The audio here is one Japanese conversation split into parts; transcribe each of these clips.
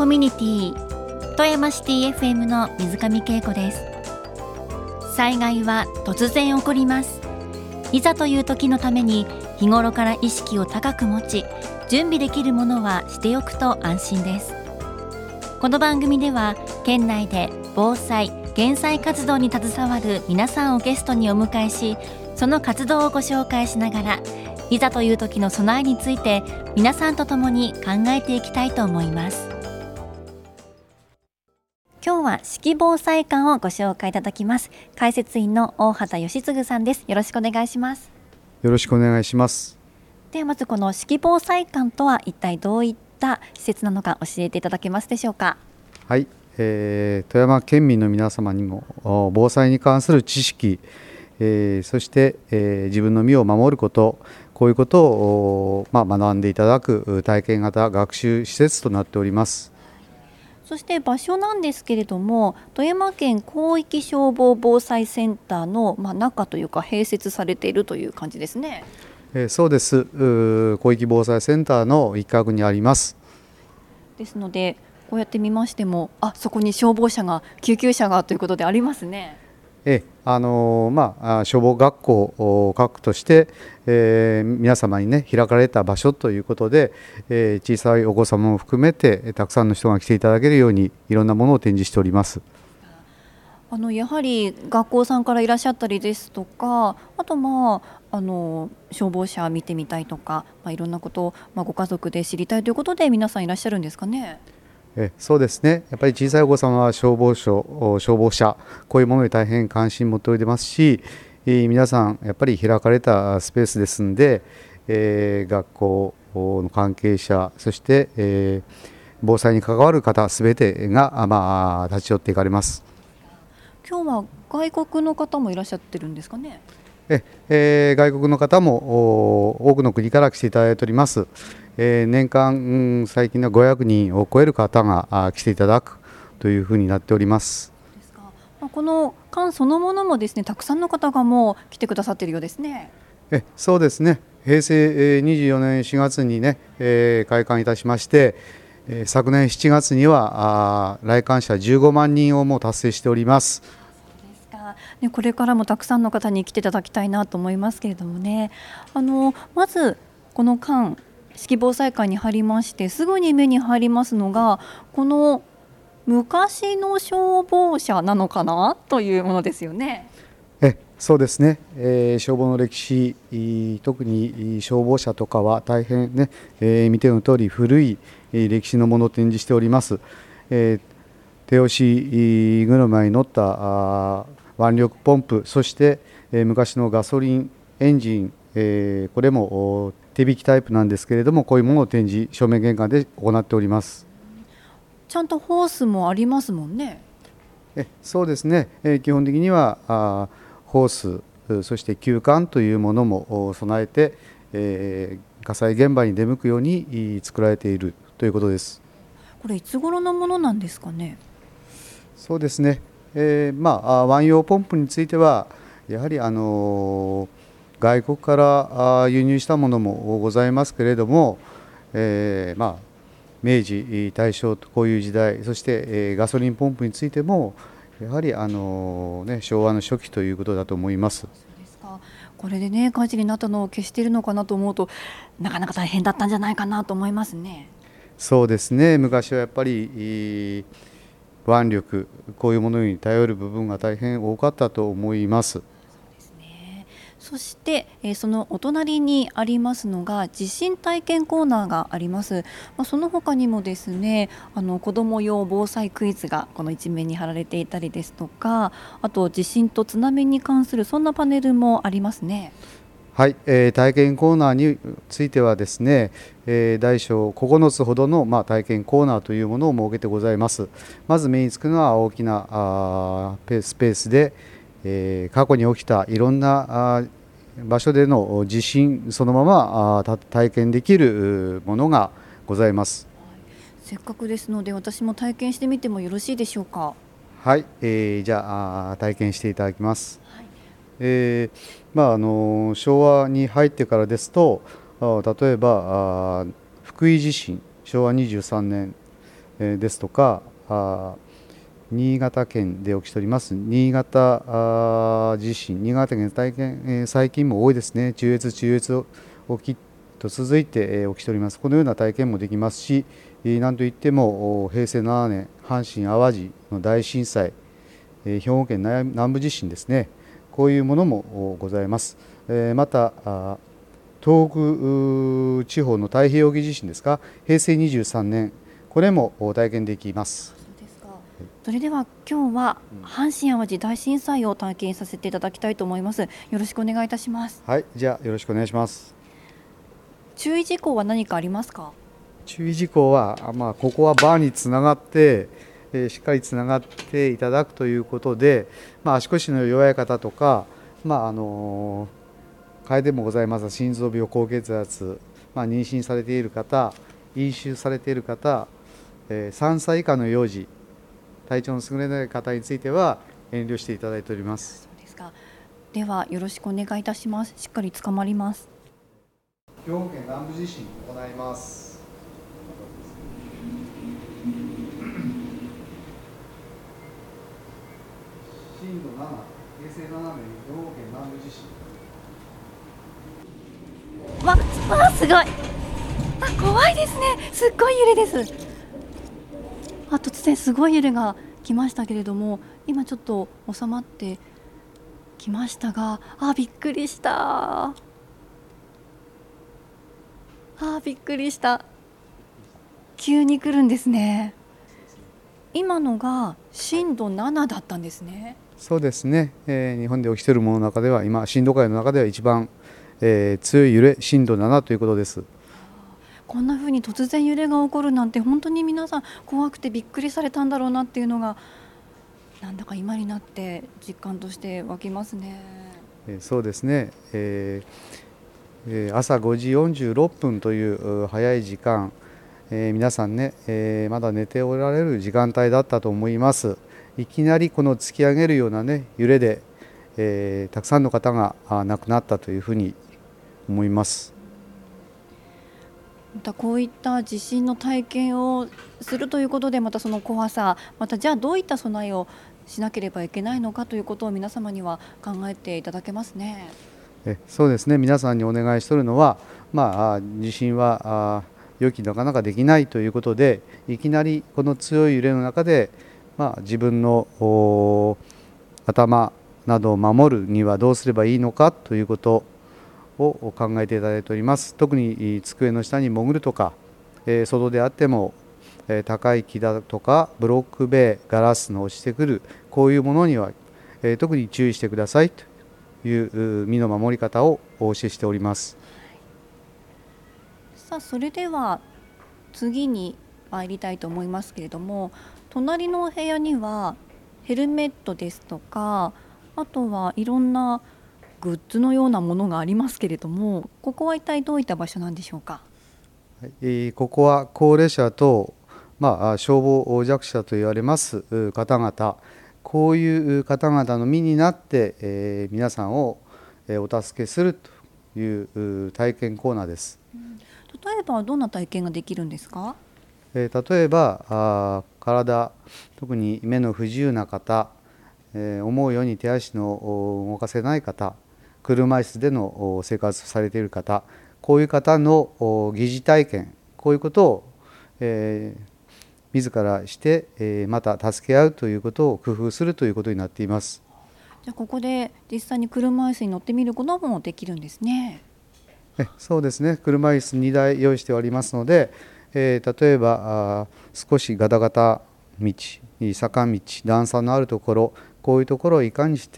コミュニティ富山シティ FM の水上恵子です。災害は突然起こります。いざという時のために日頃から意識を高く持ち、準備できるものはしておくと安心です。この番組では県内で防災・減災活動に携わる皆さんをゲストにお迎えし、その活動をご紹介しながら、いざという時の備えについて皆さんと共に考えていきたいと思います。今日は四季防災館をご紹介いただきます。解説員の大畑義嗣さんです。よろしくお願いします。 よろしくお願いします。 ではまずこの四季防災館とは一体どういった施設なのか教えていただけますでしょうか。 はい、富山県民の皆様にも防災に関する知識、そして、自分の身を守ること、こういうことを、学んでいただく体験型学習施設となっております。 そして場所なんですけれども、富山県広域消防防災センターの、中というか併設されているという感じですね。 そうです。広域防災センターの一角にあります。 ですのでこうやって見ましても、そこに消防車が救急車がということでありますね。 消防学校学区として、皆様にね開かれた場所ということで、小さいお子様も含めてたくさんの人が来ていただけるようにいろんなものを展示しております。 やはり学校さんからいらっしゃったりですとか、あと消防車見てみたいとか、いろんなことを、ご家族で知りたいということで皆さんいらっしゃるんですかね。 そうですね。やっぱり小さいお子様は消防車こういうものに大変関心を持っておりますし、皆さんやっぱり開かれたスペースですんで、学校の関係者、そして、防災に関わる方すべてが、立ち寄っていかれます。 今日は外国の方もいらっしゃってるんですかね。 外国の方も多くの国から来ていただいております。年間、最近の500人を超える方が来ていただくというふうになっております。 ですか。この館そのものもですね、たくさんの方がもう来てくださっているようですね。 そうですね。平成24年4月にね、開館いたしまして、昨年7月には来館者15万人をもう達成しております。 これからもたくさんの方に来ていただきたいなと思いますけれどもね。まずこの館、四季防災館に入りましてすぐに目に入りますのが、この昔の消防車なのかなというものですよね。 そうですね。消防の歴史、特に消防車とかは大変ね、見ての通り古い歴史のものを展示しております。手押し車に乗った腕力ポンプ、そして、昔のガソリンエンジン、これも手引きタイプなんですけれども、こういうものを展示正面玄関で行っております。 ちゃんとホースもありますもんね。 そうですね。基本的にはホース、そして給管というものも備えて、火災現場に出向くように作られているということです。 これいつ頃のものなんですかね。 そうですね。湾用ポンプについてはやはり外国から輸入したものもございますけれども、明治大正とこういう時代、そして、ガソリンポンプについてもやはり昭和の初期ということだと思います。 そうですか。これでね火事になったのを消しているのかなと思うと、なかなか大変だったんじゃないかなと思いますね。 そうですね。昔はやっぱり腕力、こういうものに頼る部分が大変多かったと思います。 そして、そのお隣にありますのが地震体験コーナーがあります。その他にもですね、子ども用防災クイズがこの一面に貼られていたりですとか、あと地震と津波に関するそんなパネルもありますね。 はい、体験コーナーについてはですね、大小9つほどの、体験コーナーというものを設けてございます。まず目につくのは大きなスペースで、過去に起きたいろんな場所での地震そのまま体験できるものがございます。 せっかくですので私も体験してみてもよろしいでしょうか。 はい、じゃあ体験していただきます。昭和に入ってからですと、例えば福井地震、昭和23年ですとか、新潟県で起きております新潟地震、新潟県体験、最近も多いですね。中越沖と続いて起きております。このような体験もできますし、なんといっても平成7年阪神・淡路の大震災、兵庫県南部地震ですね。こういうものもございます。また東北地方の太平洋沖地震ですか、平成23年、これも体験できます。 それでは今日は阪神・淡路大震災を体験させていただきたいと思います。よろしくお願いいたします。 はい、じゃあよろしくお願いします。 注意事項は何かありますか？ 注意事項は、ここはバーにつながって、しっかりつながっていただくということで、足腰の弱い方とか、楓もございます心臓病、高血圧、妊娠されている方、飲酒されている方、3歳以下の幼児、体調の優れない方については遠慮していただいております。 そうですか。ではよろしくお願いいたします。しっかり捕まります。 兵庫県南部地震を行います。震度7、平成7年兵庫県南部地震。 わすごい。怖いですね。すっごい揺れです。突然すごい揺れが来ましたけれども、今ちょっと収まってきましたが、びっくりした。びっくりした。急に来るんですね。今のが震度7だったんですね。 そうですね、日本で起きているものの中では、今震度界の中では一番、強い揺れ、震度7ということです。 こんな風に突然揺れが起こるなんて、本当に皆さん怖くてびっくりされたんだろうなっていうのが、なんだか今になって実感として湧きますね。 そうですね、朝5時46分という早い時間、皆さんね、まだ寝ておられる時間帯だったと思います。いきなりこの突き上げるような、揺れで、たくさんの方が亡くなったというふうに思います。 またこういった地震の体験をするということで、またその怖さ、またじゃあどういった備えをしなければいけないのかということを皆様には考えていただけますね。 そうですね、皆さんにお願いしているのは、地震は予期なかなかできないということで、いきなりこの強い揺れの中で、自分の頭などを守るにはどうすればいいのかということを考えていただいております。特に机の下に潜るとか、外であっても高い木だとかブロック塀、ガラスの落ちてくるこういうものには特に注意してくださいという身の守り方をお教えしております。 さあ、それでは次に参りたいと思いますけれども、隣のお部屋にはヘルメットですとか、あとはいろんなグッズのようなものがありますけれども、ここは一体どういった場所なんでしょうか？ ここは高齢者と、消防弱者と言われます方々、こういう方々の身になって、皆さんをお助けするという体験コーナーです。 例えばどんな体験ができるんですか？ 例えば体、特に目の不自由な方、思うように手足の動かせない方、車椅子での生活をされている方、こういう方の疑似体験、こういうことを、自らして、また助け合うということを工夫するということになっています。 じゃあここで実際に車椅子に乗ってみることもできるんですね。 そうですね、車椅子2台用意しておりますので、例えば少しガタガタ道、坂道、段差のあるところ、こういうところをいかにして、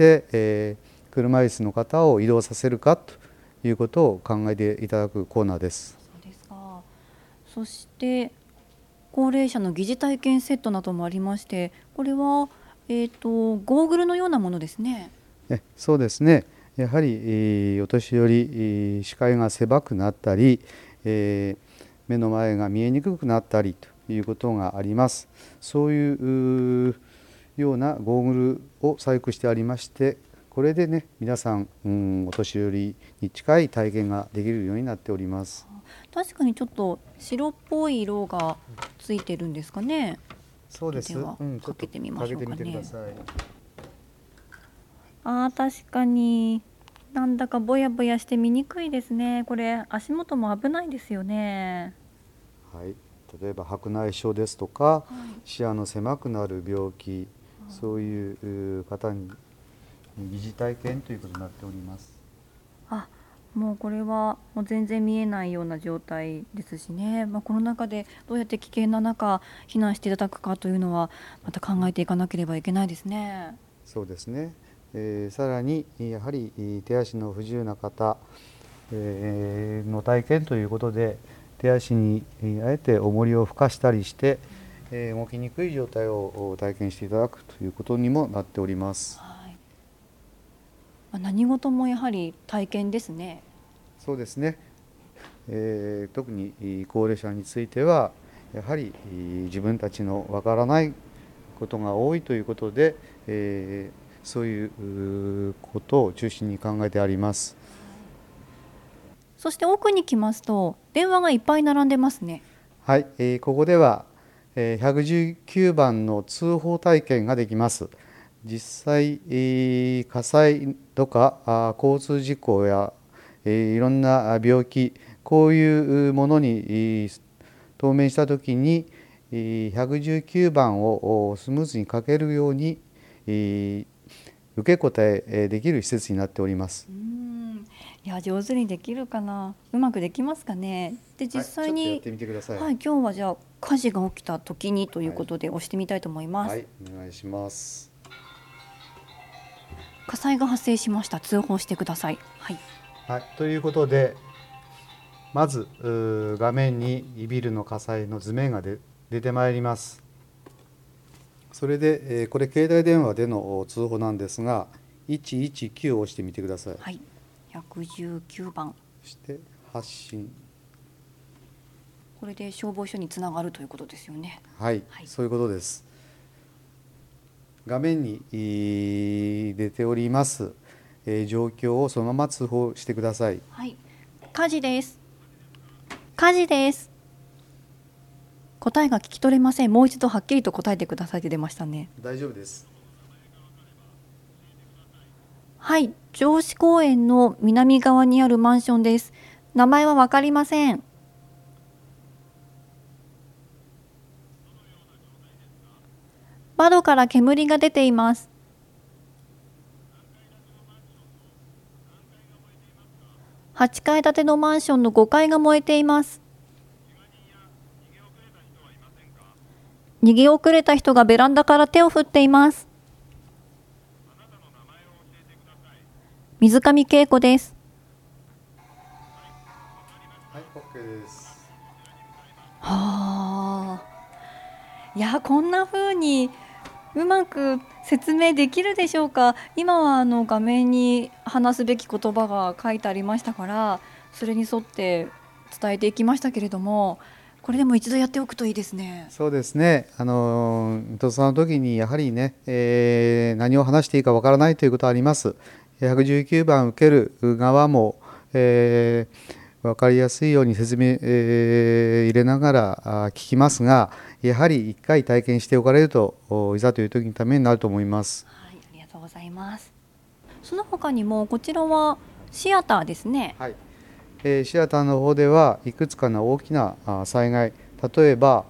車椅子の方を移動させるかということを考えていただくコーナーです。 そうですか。そして高齢者の疑似体験セットなどもありまして、これは、ゴーグルのようなものですね。 そうですね、やはり、お年寄り、視界が狭くなったり、目の前が見えにくくなったりということがあります。そういうようなゴーグルを細工してありまして、これでね、皆さん、お年寄りに近い体験ができるようになっております。 確かにちょっと白っぽい色がついてるんですかね。 そうです。 ではかけてみましょうかね。 かけてみてください。 確かになんだかぼやぼやして見にくいですね。これ足元も危ないですよね。 はい、例えば白内障ですとか、視野の狭くなる病気、そういう方に疑似体験ということになっております。 もうこれはもう全然見えないような状態ですしね、この中でどうやって危険な中避難していただくかというのはまた考えていかなければいけないですね。 そうですね。さらにやはり手足の不自由な方、の体験ということで、手足にあえて重りを付加したりして、動きにくい状態を体験していただくということにもなっております。 何事もやはり体験ですね。 そうですね。特に高齢者についてはやはり自分たちのわからないことが多いということで、そういうことを中心に考えてあります。 そして奥に来ますと電話がいっぱい並んでますね。 はい、ここでは119番の通報体験ができます。実際、火災とか交通事故やいろんな病気、こういうものに当面したときに119番をスムーズにかけるように受け答えできる施設になっております。 いや上手にできるかな、うまくできますかね。で実際に、 やってみてください。 今日はじゃあ火事が起きた時にということで押してみたいと思います。 お願いします。 火災が発生しました。通報してください。 ということで、まず画面にビルの火災の図面が出てまいります。それで、これ携帯電話での通報なんですが、119を押してみてください。 119番。 そして発信。 これで消防署につながるということですよね。 そういうことです。画面に出ております状況をそのまま通報してください。 火事です。火事です。答えが聞き取れません。もう一度はっきりと答えてくださいって出ましたね。 大丈夫です。 城址公園の南側にあるマンションです。名前はわかりません。窓から煙が出ています。8階建てのマンションの5階が燃えています。逃げ遅れた人がベランダから手を振っています。水上恵子です。 OK です。 いや、こんな風にうまく説明できるでしょうか。今は画面に話すべき言葉が書いてありましたから、それに沿って伝えていきましたけれども、これでも一度やっておくといいですね。 そうですね。伊藤さんの時にやはりね、何を話していいかわからないということはあります。119番受ける側も、分かりやすいように説明、入れながら聞きますが、やはり1回体験しておかれるといざという時のためになると思います。 ありがとうございます。その他にもこちらはシアターですね。 シアターの方ではいくつかの大きな災害、例えば、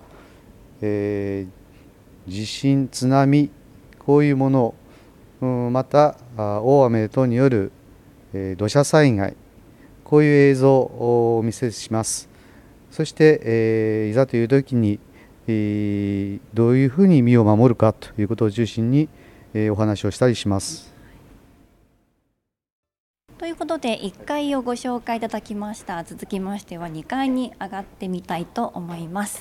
地震、津波、こういうもの、また大雨等による土砂災害、こういう映像をお見せします。そして、いざという時に、どういうふうに身を守るかということを中心に、お話をしたりします。 ということで1階をご紹介いただきました。続きましては2階に上がってみたいと思います。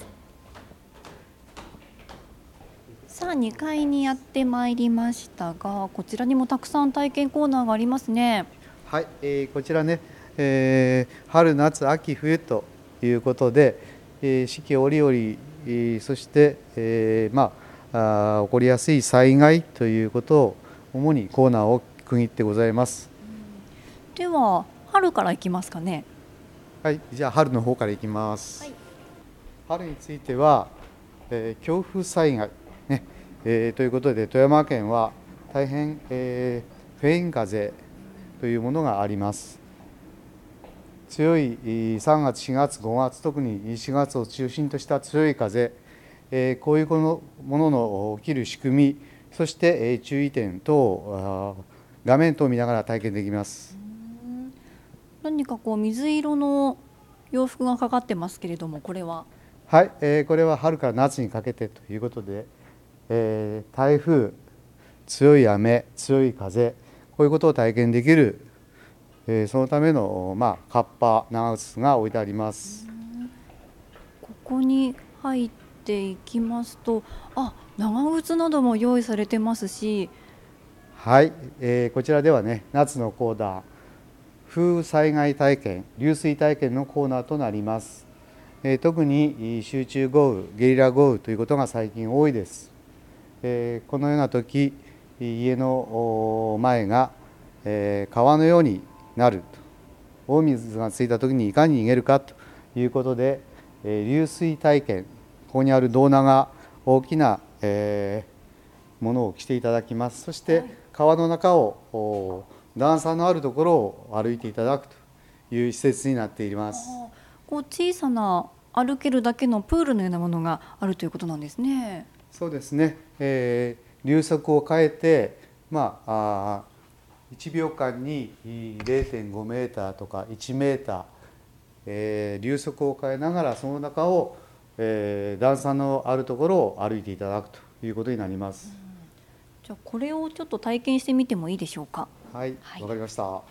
さあ2階にやってまいりましたが、こちらにもたくさん体験コーナーがありますね。 こちらね、春夏秋冬ということで、四季折々、そして、起こりやすい災害ということを主にコーナーを区切ってございます。 では春からいきますかね。 はい、じゃあ春の方からいきます。 はい、 春については、強風災害、ねということで富山県は大変、フェーン風というものがあります。強い3月、4月、5月、特に4月を中心とした強い風、こういうものの起きる仕組み、そして注意点等、画面等を見ながら体験できます。 何かこう水色の洋服がかかってますけれども、これは？ はい、これは春から夏にかけてということで、台風、強い雨、強い風、こういうことを体験できる、そのための、カッパ、長靴が置いてあります。 ここに入っていきますと、長靴なども用意されてますし、 はい、こちらではね、夏のコーナー、風災害体験、流水体験のコーナーとなります。特に集中豪雨、ゲリラ豪雨ということが最近多いです。このような時、家の前が、川のようになると、大水がついた時にいかに逃げるかということで、流水体験、ここにある胴長、大きな、ものを着ていただきます。そして川の中を段差のあるところを歩いていただくという施設になっています。 こう小さな歩けるだけのプールのようなものがあるということなんですね。 そうですね、流速を変えて、1秒間に 0.5 メーターとか1メーター、流速を変えながらその中を、段差のあるところを歩いていただくということになります。 じゃあこれをちょっと体験してみてもいいでしょうか。 はい、わかりました。 こ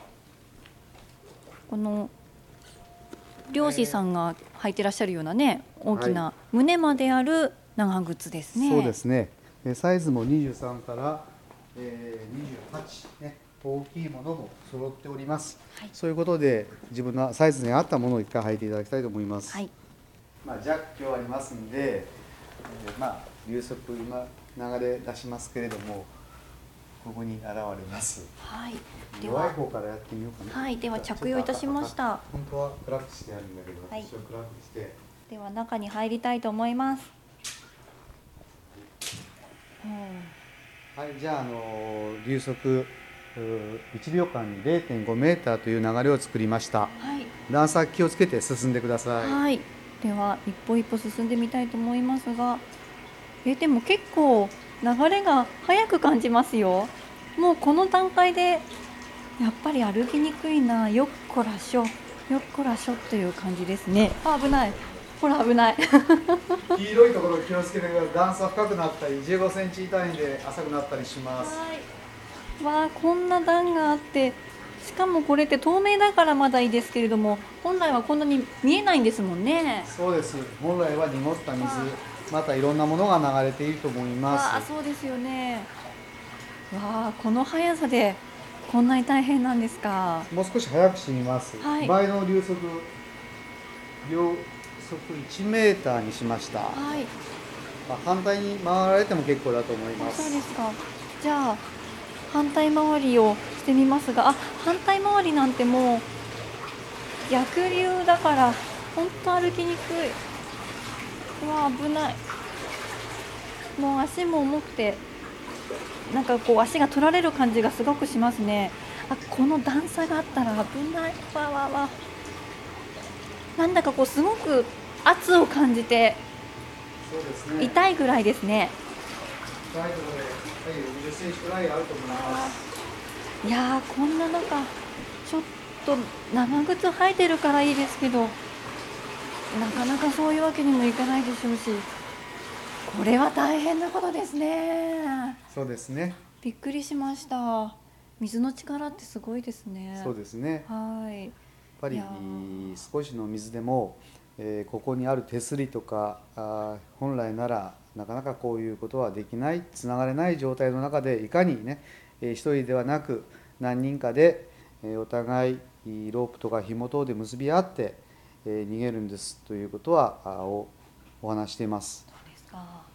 の漁師さんが履いてらっしゃるようなね、大きな胸まである長靴ですね。 そうですね。サイズも23から、28、ね、大きいものも揃っております。そういうことで自分のサイズに合ったものを一回履いていただきたいと思います。ジャッキはありますんで、流速今流れ出しますけれども、ここに現れます。弱い方からやってみようかな。 では着用いたしました。 本当は暗くしてあるんだけど、一応暗くして。 では中に入りたいと思います。 はい、じゃあ、流速1秒間に 0.5 メーターという流れを作りました。段差気をつけて進んでください。 では一歩一歩進んでみたいと思いますが、でも結構流れが速く感じますよ。もうこの段階でやっぱり歩きにくいな、よっこらしょよっこらしょという感じですね。危ない、ほら危ない。 黄色いところ気をつけてください。段差深くなったり15センチ単位で浅くなったりします。 こんな段があって、しかもこれって透明だからまだいいですけれども、本来はこんなに見えないんですもんね。 そうです。本来は濁った水、またいろんなものが流れていると思います。 そうですよね。この速さでこんなに大変なんですか。 もう少し速くしてみます。倍の流速1メーターにしました。反対に回られても結構だと思います。 そうですか。じゃあ反対回りをしてみますが、反対回りなんてもう逆流だから本当歩きにくい。危ない。もう足も重くて、なんかこう足が取られる感じがすごくしますね。この段差があったら危ない。なんだかこうすごく圧を感じて痛いぐらいですね。 20センチくらいあると思います。 こんな中ちょっと長靴履いてるからいいですけど、なかなかそういうわけにもいかないでしょうし、これは大変なことですね。 そうですね。 びっくりしました。水の力ってすごいですね。 そうですね。やっぱり少しの水でも、ここにある手すりとか本来ならなかなかこういうことはできない、つながれない状態の中でいかにね、一人ではなく何人かでお互いロープとか紐等で結び合って逃げるんですということはお話しています。 そうですか。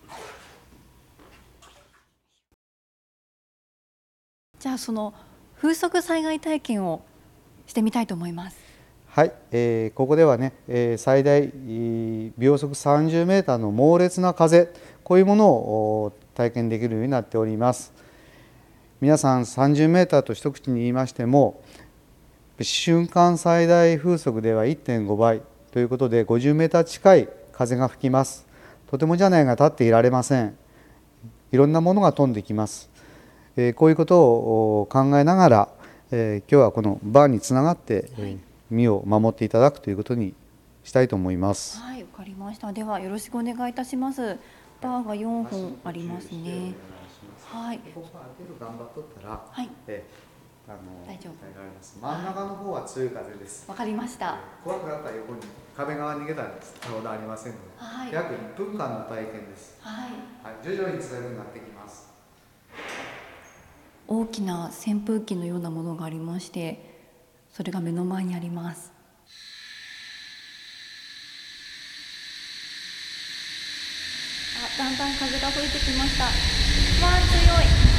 じゃあその風速災害体験をしてみたいと思います。 はい、ここではね、最大秒速30メーターの猛烈な風、こういうものを体験できるようになっております。皆さん30メーターと一口に言いましても、瞬間最大風速では 1.5 倍ということで50メーター近い風が吹きます。とても車内が立っていられません。いろんなものが飛んできます。こういうことを考えながら、今日はこのバーにつながって、身を守っていただくということにしたいと思います。 はい、わかりました。ではよろしくお願いいたします。バーが4本ありますね。はい。 ここある程度頑張っとったら、 はい。 大丈夫。真ん中の方は強い風です。 わかりました。 怖くなったら横に壁側に逃げたらさほどありませんので、 はい、 約1分間の体験です。 はい。 徐々に強くなってきます。 大きな扇風機のようなものがありまして、それが目の前にあります。だんだん風が吹いてきました。わあ、強い。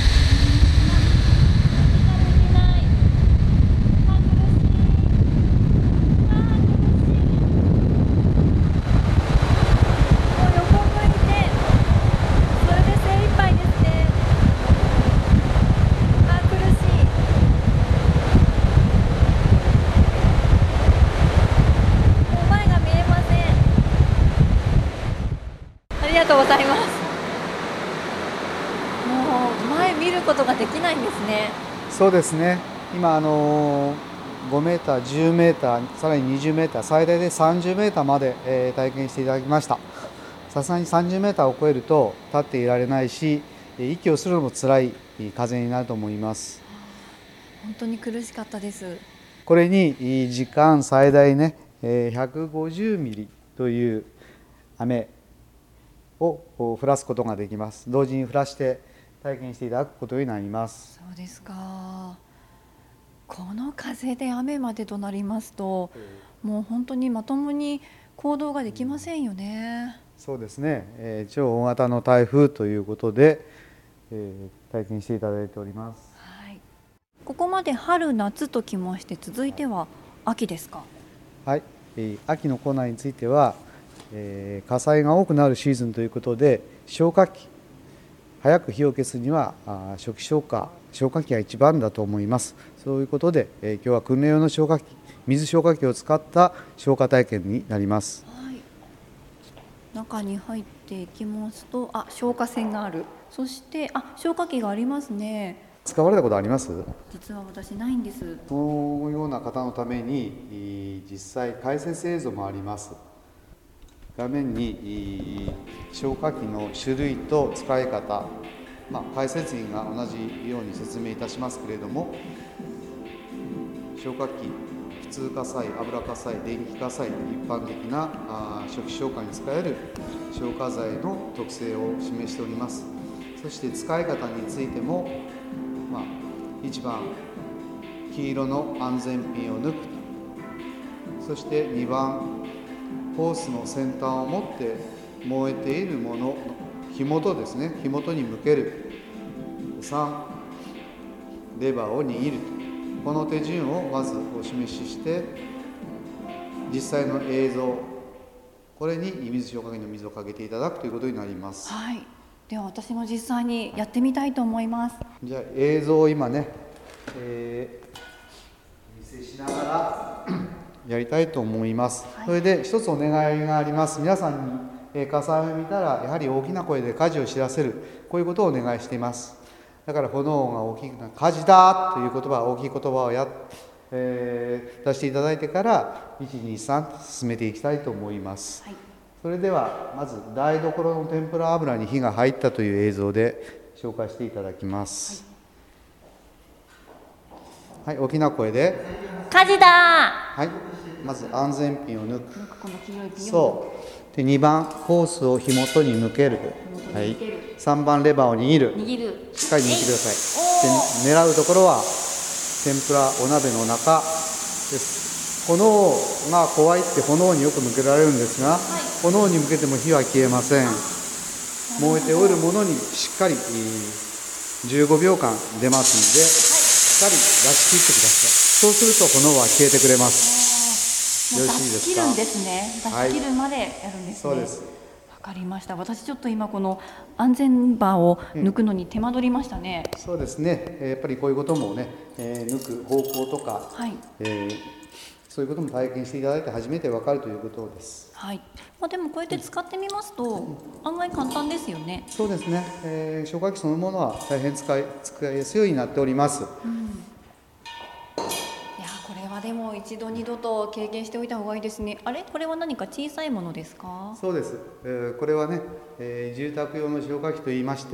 ありがとうございます。もう前見ることができないんですね。 そうですね。今5メーター、10メーター、さらに20メーター、最大で30メーターまで、体験していただきました。さすがに30メーターを超えると立っていられないし、息をするのも辛い風になると思います。 本当に苦しかったです。 これに時間最大ね、150ミリという雨を降らすことができます。同時に降らして体験していただくことになります。 そうですか。この風で雨までとなりますと、もう本当にまともに行動ができませんよね。 そうですね、超大型の台風ということで、体験していただいております。 はい、ここまで春夏ときまして、続いては秋ですか。 はい、秋のコーナーについては、火災が多くなるシーズンということで、消火器、早く火を消すには初期消火器が一番だと思います。そういうことで、今日は訓練用の消火器、水消火器を使った消火体験になります。 はい、中に入っていきますと、消火栓がある。そして消火器がありますね。 使われたことあります？ 実は私ないんです。 そのような方のために実際解説映像もあります。画面に消火器の種類と使い方、解説員が同じように説明いたしますけれども、消火器、普通火災、油火災、電気火災、一般的な初期消火に使える消火剤の特性を示しております。そして使い方についても、1番、黄色の安全ピンを抜く、そして2番、ホースの先端を持って燃えているもの、火元ですね、火元に向ける。3、レバーを握る。この手順をまずお示しして、実際の映像、これに水消火器の水をかけていただくということになります。 はい、では私も実際にやってみたいと思います。 じゃあ映像を今ね、見せしながらやりたいと思います。それで一つお願いがあります。皆さんに火災を見たらやはり大きな声で火事を知らせる、こういうことをお願いしています。だから炎が大きくな火事だという言葉、大きい言葉を出していただいてから1、2、3進めていきたいと思います。はい、それではまず台所の天ぷら油に火が入ったという映像で紹介していただきます。はい、大きな声で火事だ。 はい、まず安全ピンを抜く。そうで、2番ホースを火元に向ける。はい、3番レバーを握る。しっかり握ってください。で、狙うところは天ぷらお鍋の中です。炎が怖いって炎によく向けられるんですが、炎に向けても火は消えません。燃えておるものにしっかり15秒間出ますので、しっかり出し切ってください。そうすると炎は消えてくれます。 よろしいですか。 出し切るんですね。出し切るまでやるんですね。 そうです。 わかりました。私ちょっと今この安全バーを抜くのに手間取りましたね。 そうですね。やっぱりこういうこともね、抜く方法とか、 はい。 そういうことも体験していただいて初めてわかるということです。 はい。でもこうやって使ってみますと、案外簡単ですよね。 そうですね。消火器そのものは大変使いやすいようになっております。 いやこれはでも一度二度と経験しておいた方がいいですね。あれこれは何か小さいものですか？ そうです。これはね、住宅用の消火器といいまして、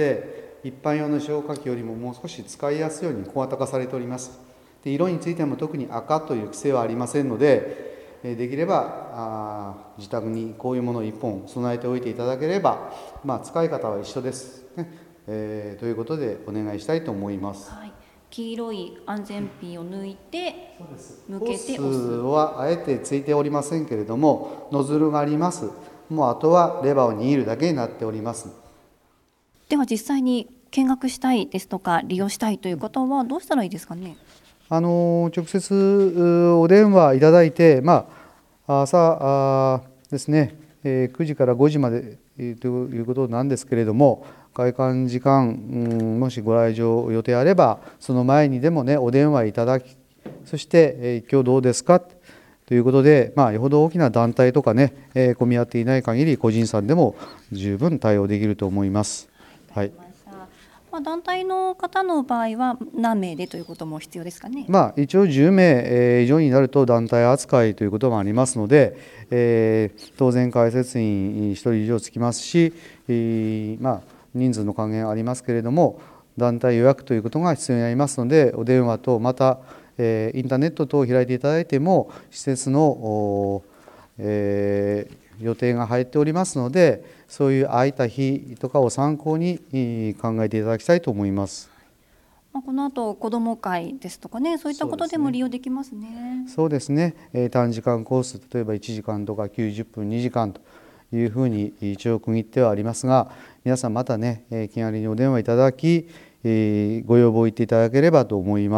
一般用の消火器よりももう少し使いやすいように小型化されております。で、色についても特に赤という癖はありませんので、できれば自宅にこういうものを1本備えておいていただければ、使い方は一緒です、ね。ということでお願いしたいと思います。 はい、黄色い安全ピンを抜いて向けて押す。 ホースはあえてついておりませんけれども、ノズルがあります。もうあとはレバーを握るだけになっております。 では実際に見学したいですとか利用したいという方はどうしたらいいですかね？ 直接お電話いただいて、朝ですね、9時から5時までということなんですけれども、開館時間、もしご来場予定あれば、その前にでもね、お電話いただき、そして、今日どうですかということで、よほど大きな団体とかね、混み合っていない限り、個人さんでも十分対応できると思います。はい。 団体の方の場合は何名でということも必要ですかね。 一応10名以上になると団体扱いということもありますので、当然解説員1人以上つきますし、人数の還元ありますけれども、団体予約ということが必要になりますので、お電話とまたインターネット等を開いていただいても施設の予定が入っておりますので、そういう空いた日とかを参考に考えていただきたいと思います。 この後子ども会ですとかね、そういったことでも利用できますね。 そうですね。短時間コース、例えば1時間とか90分2時間というふうに一応区切ってはありますが、皆さんまたね、気軽にお電話いただき、ご要望言っていただければと思います。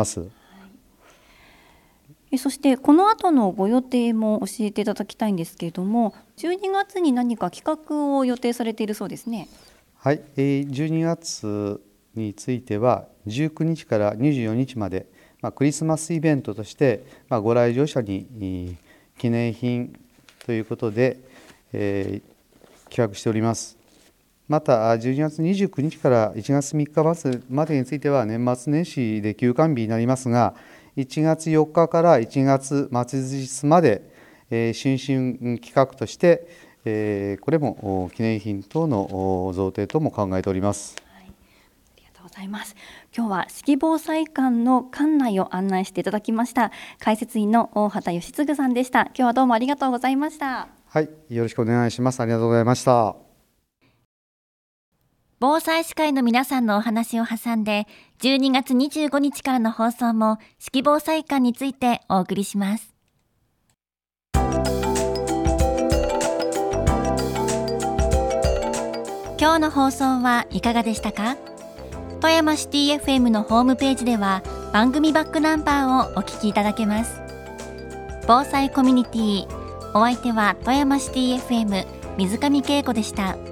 そしてこの後のご予定も教えていただきたいんですけれども、12月に何か企画を予定されているそうですね。 はい、12月については19日から24日まで、クリスマスイベントとして、ご来場者に記念品ということで、企画しております。また12月29日から1月3日までについては年末年始で休館日になりますが、1月4日から1月末日まで、新春企画として、これも記念品等の贈呈等も考えております。 はい、ありがとうございます。今日は四季防災館の館内を案内していただきました。解説員の大畑義嗣さんでした。今日はどうもありがとうございました。 はい、よろしくお願いします。ありがとうございました。 防災士会の皆さんのお話を挟んで、12月25日からの放送も四季防災館についてお送りします。今日の放送はいかがでしたか？富山シティ FM のホームページでは番組バックナンバーをお聞きいただけます。防災コミュニティ、お相手は富山シティ FM 水上恵子でした。